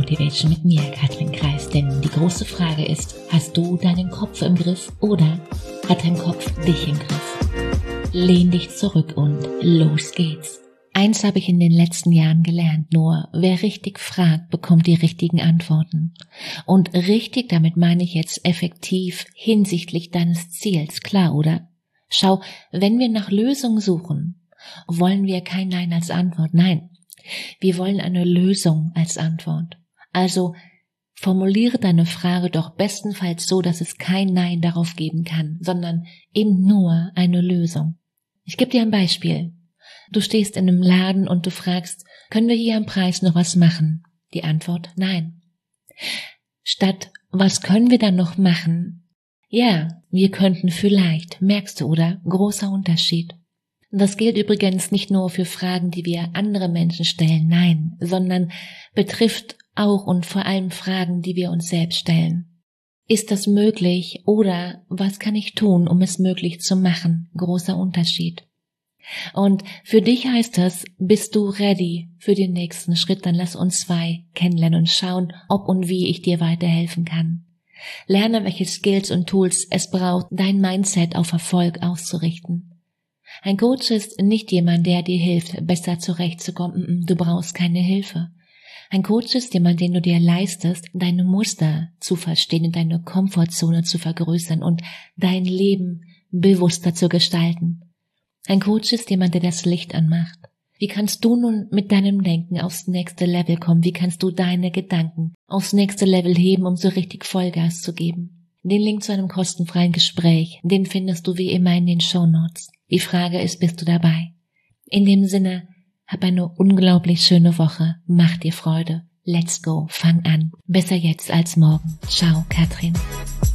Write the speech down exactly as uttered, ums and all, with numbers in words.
Motivation mit mir, Katrin Kreis. Denn die große Frage ist, hast du deinen Kopf im Griff oder hat dein Kopf dich im Griff? Lehn dich zurück und los geht's. Eins habe ich in den letzten Jahren gelernt, nur wer richtig fragt, bekommt die richtigen Antworten. Und richtig, damit meine ich jetzt effektiv hinsichtlich deines Ziels, klar, oder? Schau, wenn wir nach Lösungen suchen, wollen wir kein Nein als Antwort, nein. Wir wollen eine Lösung als Antwort. Also formuliere deine Frage doch bestenfalls so, dass es kein Nein darauf geben kann, sondern eben nur eine Lösung. Ich gebe dir ein Beispiel. Du stehst in einem Laden und du fragst, können wir hier am Preis noch was machen? Die Antwort, nein. Statt, was können wir dann noch machen? Ja, wir könnten vielleicht, merkst du, oder? Großer Unterschied. Das gilt übrigens nicht nur für Fragen, die wir andere Menschen stellen, nein, sondern betrifft auch und vor allem Fragen, die wir uns selbst stellen. Ist das möglich oder was kann ich tun, um es möglich zu machen? Großer Unterschied. Und für dich heißt das, bist du ready für den nächsten Schritt, dann lass uns zwei kennenlernen und schauen, ob und wie ich dir weiterhelfen kann. Lerne, welche Skills und Tools es braucht, dein Mindset auf Erfolg auszurichten. Ein Coach ist nicht jemand, der dir hilft, besser zurechtzukommen. Du brauchst keine Hilfe. Ein Coach ist jemand, den du dir leistest, deine Muster zu verstehen und deine Komfortzone zu vergrößern und dein Leben bewusster zu gestalten. Ein Coach ist jemand, der das Licht anmacht. Wie kannst du nun mit deinem Denken aufs nächste Level kommen? Wie kannst du deine Gedanken aufs nächste Level heben, um so richtig Vollgas zu geben? Den Link zu einem kostenfreien Gespräch, den findest du wie immer in den Shownotes. Die Frage ist, bist du dabei? In dem Sinne, hab eine unglaublich schöne Woche. Mach dir Freude. Let's go. Fang an. Besser jetzt als morgen. Ciao, Katrin.